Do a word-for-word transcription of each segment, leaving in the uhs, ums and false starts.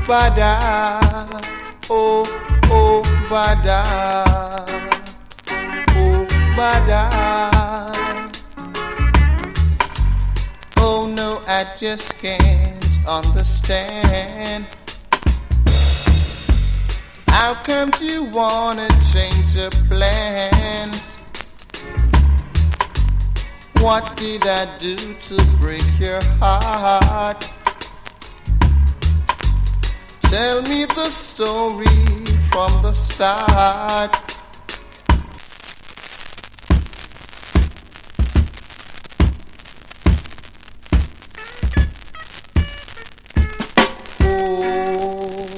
bada, oh, oh, bada, oh, bada. Oh no, I just can't understand. How come you wanna change your plans? What did I do to break your heart? Tell me the story from the start. Oh,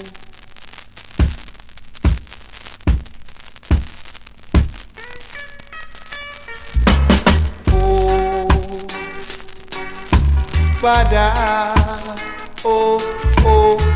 oh, bada, oh, oh.